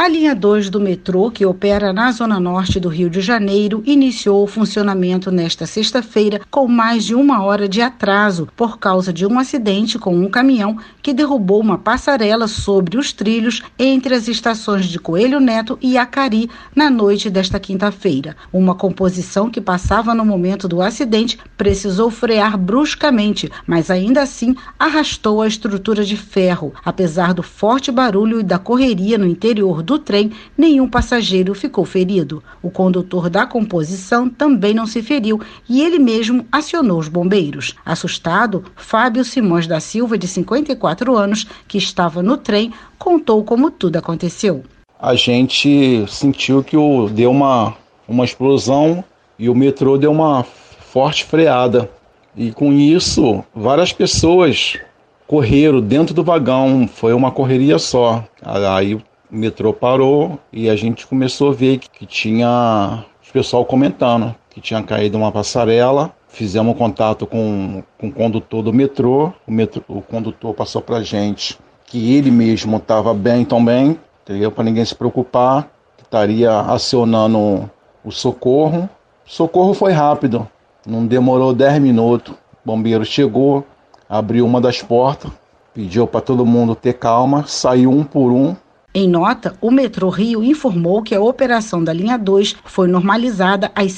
A linha 2 do metrô, que opera na zona norte do Rio de Janeiro, iniciou o funcionamento nesta sexta-feira com mais de 1 hora de atraso por causa de um acidente com um caminhão que derrubou uma passarela sobre os trilhos entre as estações de Coelho Neto e Acari na noite desta quinta-feira. Uma composição que passava no momento do acidente precisou frear bruscamente, mas ainda assim arrastou a estrutura de ferro. Apesar do forte barulho e da correria no interior do trem, nenhum passageiro ficou ferido. O condutor da composição também não se feriu e ele mesmo acionou os bombeiros. Assustado, Fábio Simões da Silva, de 54 anos, que estava no trem, contou como tudo aconteceu. A gente sentiu que deu uma explosão e o metrô deu uma forte freada. E com isso, várias pessoas correram dentro do vagão, foi uma correria só. Aí o metrô parou e a gente começou a ver que tinha o pessoal comentando que tinha caído uma passarela. Fizemos contato com o condutor do metrô. O condutor passou para a gente que ele mesmo estava bem também, entendeu? Para ninguém se preocupar, que estaria acionando o socorro. O socorro foi rápido, não demorou 10 minutos. O bombeiro chegou, abriu uma das portas, pediu para todo mundo ter calma, saiu um por um. Em nota, o Metrô Rio informou que a operação da linha 2 foi normalizada às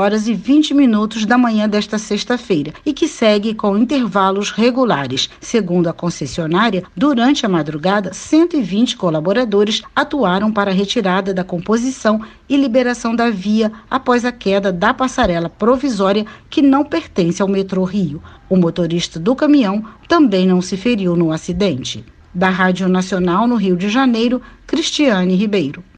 6h20 da manhã desta sexta-feira e que segue com intervalos regulares. Segundo a concessionária, durante a madrugada, 120 colaboradores atuaram para a retirada da composição e liberação da via após a queda da passarela provisória que não pertence ao Metrô Rio. O motorista do caminhão também não se feriu no acidente. Da Rádio Nacional no Rio de Janeiro, Cristiane Ribeiro.